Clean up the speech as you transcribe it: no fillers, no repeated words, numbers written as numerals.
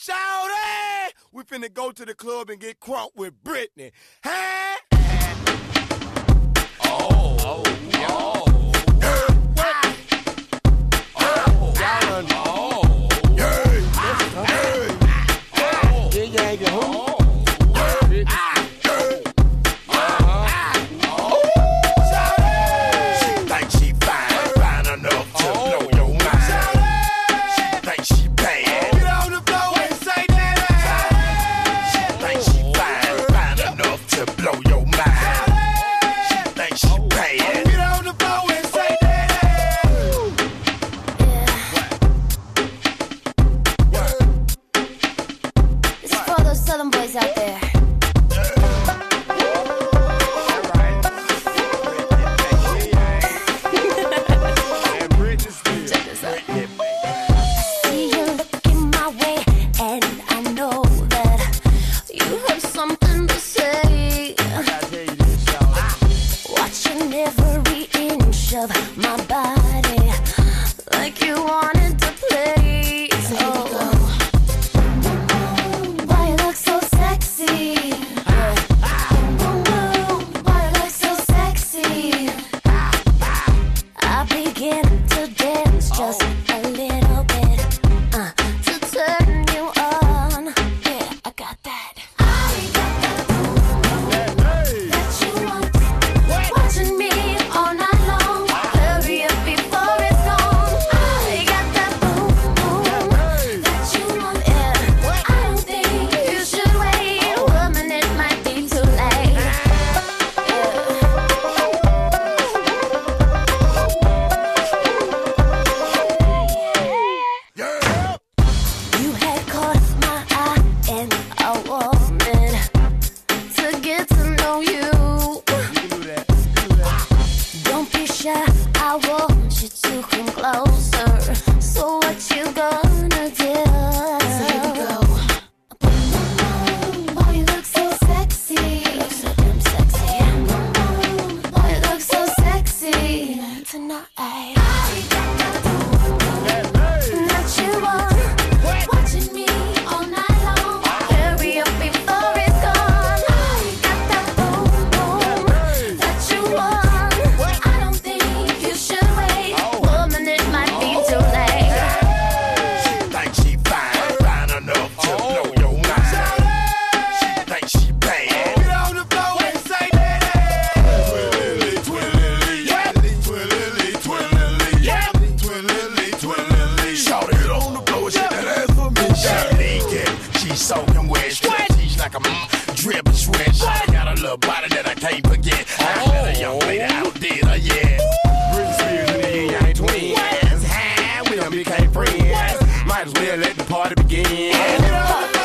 Shawty, we finna go to the club and get crunk with Britney. Hey! Oh. Southern boys out there. Check this out. See you looking my way, and I know that you have something to say. Watching every inch of my body, like you wanted to play. Just a little bit to turn you on. Yeah, I got that. I got that boom that you want. Watching me all night long. Hurry up before it's gone. I got that boom that you want. Yeah, I don't think you should wait. Woman, it might be too late. I want you to come closer. So what you gonna do? So here we go. Boy, you look so sexy. You look so damn sexy. Boy, you look so sexy tonight. I got that you want. Watching me all night long. Hurry up before it's gone. I got that boom that you want. Soaking wet, stretch like a drip and sweat. I got a little body that I can't forget. I had a young lady out did her, yeah. Britney Spears and the ain't twins. We done became friends. Might as well let the party begin.